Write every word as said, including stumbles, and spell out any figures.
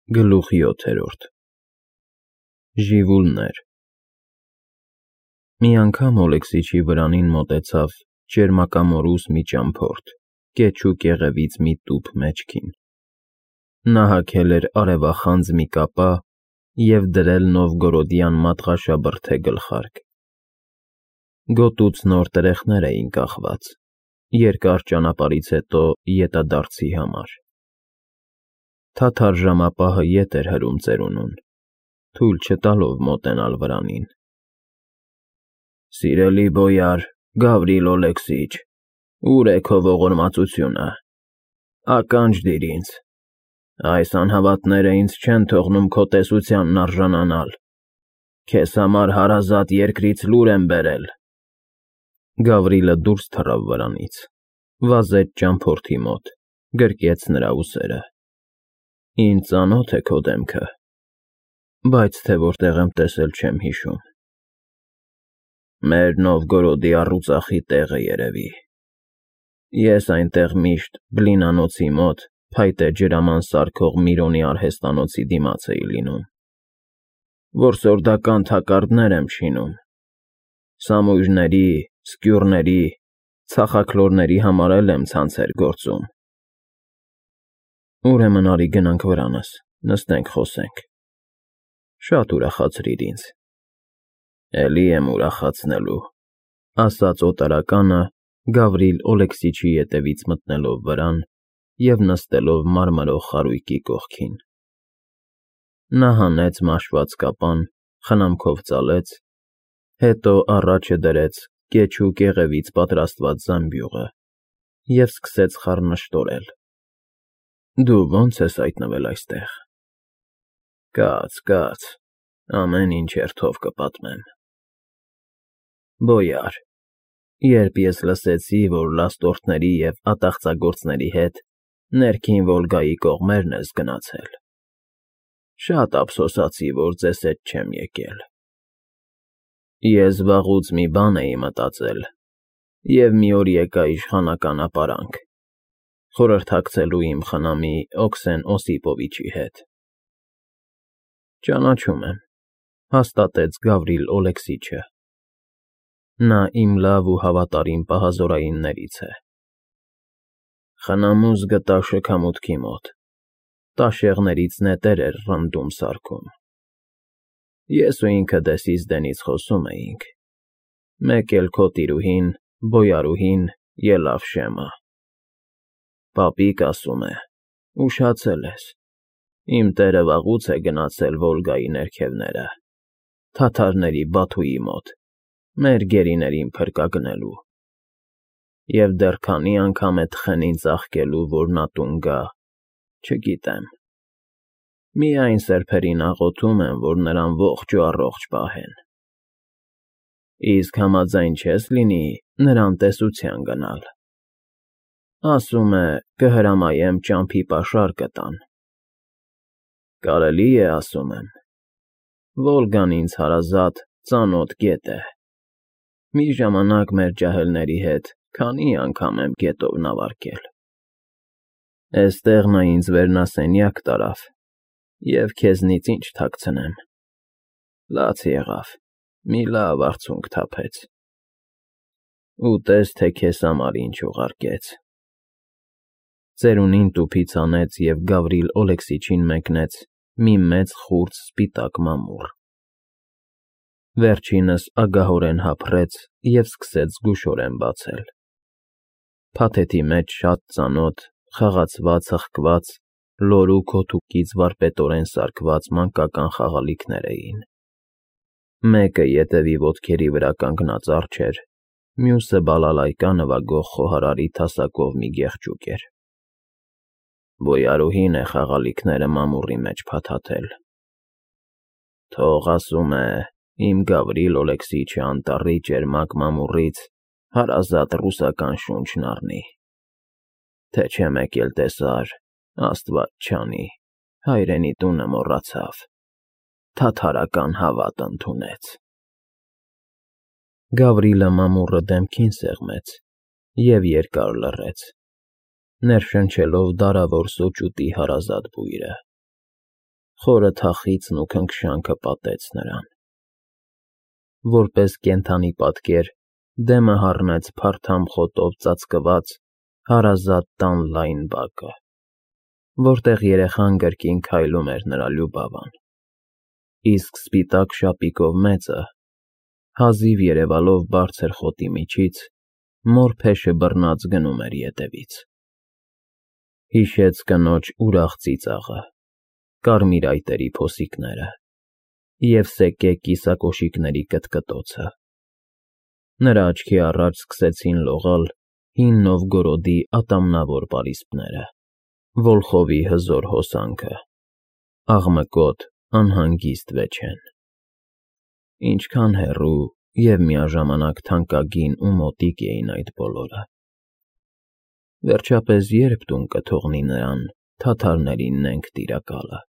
Գլուխ յոթերորդ Ժիվուլներ Մի անգամ Օլեքսիչի վրանին մոտեցավ ճերմակամորուս մի ճամփորդ, կեչու կեղևից մի տուփ մեջքին. նա հագել էր արևախանձ մի կապա և դրել նովգորոդյան մատղաշաբրդե գլխարկ. գոտուց նոր տրեխներ էին կախված, երկար ճանապարհից հետո ետադարձի համար. թաթար ժամապահը ետ էր հրում ծերունուն, թույլ չտալով մոտենալ վրանին. Սիրելի բոյար Գավրիլ Օլեքսիչ, ուր է քո ողորմածությունը, ականջ դիր ինձ, այս անհավատները ինձ չեն թողնում քո տեսությանն արժանանալ, քեզ համար հարազատ երկրից լուր եմ բերել. Գավրիլը դուրս թռավ վրանից, վազեց ճամփորդի մոտ, գրկեց նրա ուսերը. Ինձ ծանոթ է քո դեմքը, բայց թե որտեղ եմ տեսել չեմ հիշում. Մեր Նովգորոդի առուծախի տեղը երևի, ես այնտեղ միշտ բլինանոցի մոտ փայտե ջրաման սարքող Միրոնի արհեստանոցի դիմաց էի լինում, որսորդական թակարդներ եմ շինում, սամույրների, սկյուռների, ցախաքլորների համար էլ եմ ցանցեր գործում. Ուրեմն արի գնանք վրանս, նստենք խոսենք, շատ ուրախացրիր ինձ. Էլի եմ ուրախացնելու, ասաց օտարականը Գավրիլ Օլեքսիչի ետևից մտնելով վրան և նստելով մարմրող խարույկի կողքին. նա հանեց մաշված կապան, խնամքով ծալեց, հետո առաջը դրեց կեչու կեղևից պատրաստված զամբյուղը և սկսեց խառնշտորել. Դու ո՞նց ես հայտնվել այստեղ: Կաց, կաց, ամեն ինչ հերթով կպատմեմ: Բոյար, երբ ես լսեցի, որ լաստորթների և ատաղծագործների հետ ներքին Վոլգայի կողմերն ես գնացել, շատ ափսոսացի, որ ձեզ հետ չեմ եկել: Ես վաղուց մի բան էի մտածել և մի օր եկա իշխանական ապարանք, խորհրդակցելու իմ խնամի Օքսեն Օսիպովիչի հետ: Ճանաչում եմ, հաստատեց Գավրիլ Օլեքսիչը, նա իմ լավ ու հավատարիմ պահազորայիններից է: Խնամուս գտա շքամուտքի մոտ, տաշեղներից նետեր էր ռնդում սարքում: Ես ու ինքը դեսից դենից խոսում էինք, մեկ էլ քո տիրուհին, բոյարուհին ելավ շեմը: Պապիկ ասում է, ուշացել ես, իմ տերը վաղուց է գնացել Վոլգայի ներքևները, թաթարների Բաթուի մոտ, մեր գերիներին փրկագնելու: Եվ դեռ քանի անգամ է թխենին ծաղկելու, որ նա տուն գա, չգիտեմ, միայն սրբերին աղոթում եմ, որ նրան ողջ ու առողջ պահեն: Իսկ համաձայն չես լինի նրան տեսության գնալ: Ասում է կհրամայեմ ճամփի պաշար կտան: Կարելի է ասում եմ, Վոլգան ինձ հարազատ, ծանոթ գետ է, մի ժամանակ մեր ջահելների հետ քանի անգամ եմ գետով նավարկել: Էստեղ նա ինձ վերնասենյակ տարավ և քեզնից ինչ թաքցնեմ, լաց եղավ, մի լավ արցունք թափեց: Ու տես թե քեզ համար ինչ ուղարկեց: Ծերունին տուփից հանեց և Գավրիլ Օլեքսիչին մեկնեց մի մեծ խուրձ սպիտակ մամուռ: Վերջինս ագահորեն հափռեց և սկսեց զգուշորեն բացել: Փաթեթի մեջ շատ ծանոթ, խաղացված հղկված, լոր ու քոթուկից վարպետորեն սարքված մանկական խաղալիքներ էին: Մեկը ետևի ոտքերի վրա կանգնած արջ էր, մյուսը բալալայկա նվագող խոհարարի թասակով մի գեղջյուկ էր: Բոյարուհին է խաղալիքները մամուռի մեջ փաթաթել: Թող, ասում է, իմ Գավրիլ Օլեքսիչը անտառի ճերմակ մամուռից հարազատ ռուսական շունչն առնի: Թե չէ մեկ էլ տեսար, աստված չանի, հայրենի տունը մոռացավ, թաթարական հավատ ընդունեց: Գավրիլը մամուռը դեմքին սեղմեց և երկար լռեց, ներշնչելով դարավոր սոճուտի հարազատ բույրը: խորը թախիծն ու քնքշանքը պատեց նրան։ Որպես կենդանի պատկեր, դեմը հառնեց փարթամ խոտով ծածկված հարազատ տան լայն բակը, որտեղ երեխան կրկին քայլում էր նրա լյուբավան, իսկ սպիտակ շապիկով մեծը, հազիվ երևալով բարձր խոտի միջից, մոր փեշը բռնած գնում էր ետևից։ Հիշեց կնոջ ուրախ ծիծաղը, կարմիր այտերի փոսիկները և սեկե կիսակոշիկների կտկտոցը։ Նրա աչքի առաջ սկսեցին լողալ հին Նովգորոդի ատամնավոր պարիսպները, Վոլխովի հզոր հոսանքը, աղմկոտ, անհանգիստ վեճեն։ Ինչքան հեռու և միաժամանակ թանկագին ու մոտիկ էին այդ բոլորը։ Վերջապես ե՞րբ տուն կթողնի նրան թաթարների նենգ տիրակալը։